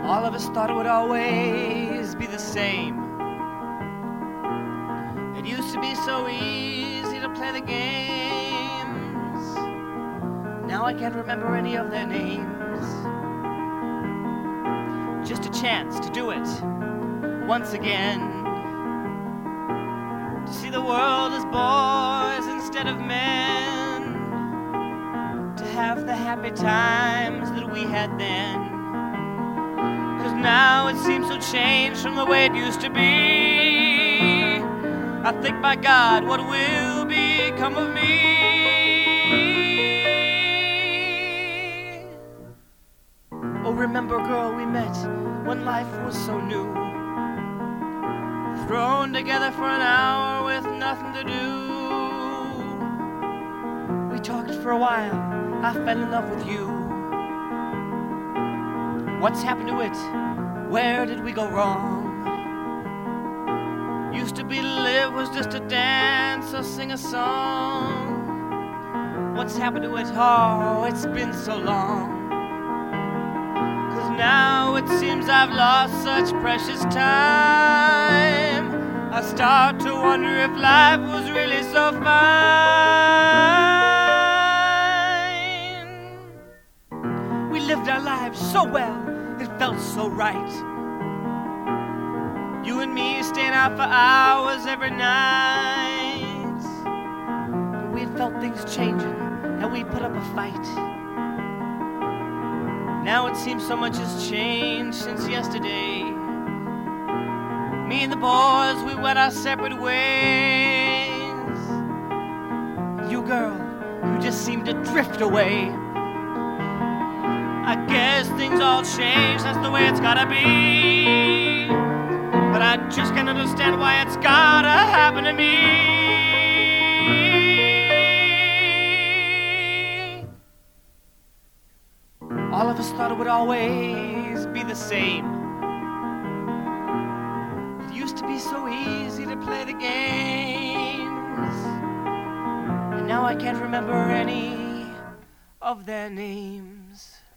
All of us thought it would always be the same. It used to be so easy to play the games. Now I can't remember any of their names. Just a chance to do it once again, to see the world as boys instead of men, to have the happy times that we had then. 'Cause now it seems so changed from the way it used to be. I think, my God, what will become of me? Oh, remember, girl, we met when life was so new, thrown together for an hour with nothing to do. We talked for a while, I fell in love with you. What's happened to it? Where did we go wrong? Used to be live was just a dance or sing a song. What's happened to it? Oh, it's been so long. 'Cause now it seems I've lost such precious time. I start to wonder if life was really so fine. We lived our lives so well, it felt so right. You and me staying out for hours every night. But we had felt things changing, and we put up a fight. Now it seems so much has changed since yesterday. Me and the boys, we went our separate ways. You, girl, you just seem to drift away. I guess things all change, that's the way it's gotta be. But I just can't understand why it's gotta happen to me. All of us thought it would always be the same. It used to be so easy to play the games, and now I can't remember any of their names.